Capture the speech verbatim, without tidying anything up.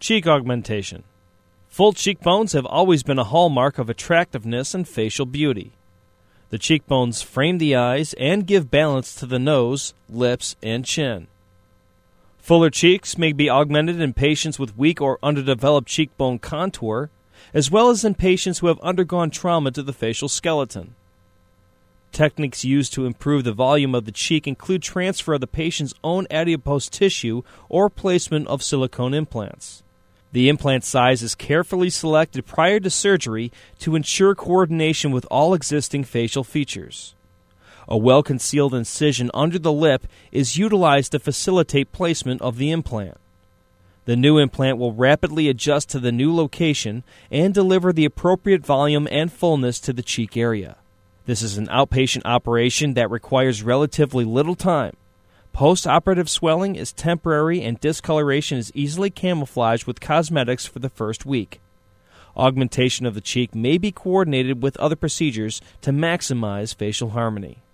Cheek augmentation. Full cheekbones have always been a hallmark of attractiveness and facial beauty. The cheekbones frame the eyes and give balance to the nose, lips, and chin. Fuller cheeks may be augmented in patients with weak or underdeveloped cheekbone contour, as well as in patients who have undergone trauma to the facial skeleton. Techniques used to improve the volume of the cheek include transfer of the patient's own adipose tissue or placement of silicone implants. The implant size is carefully selected prior to surgery to ensure coordination with all existing facial features. A well-concealed incision under the lip is utilized to facilitate placement of the implant. The new implant will rapidly adjust to the new location and deliver the appropriate volume and fullness to the cheek area. This is an outpatient operation that requires relatively little time. Post-operative swelling is temporary and discoloration is easily camouflaged with cosmetics for the first week. Augmentation of the cheek may be coordinated with other procedures to maximize facial harmony.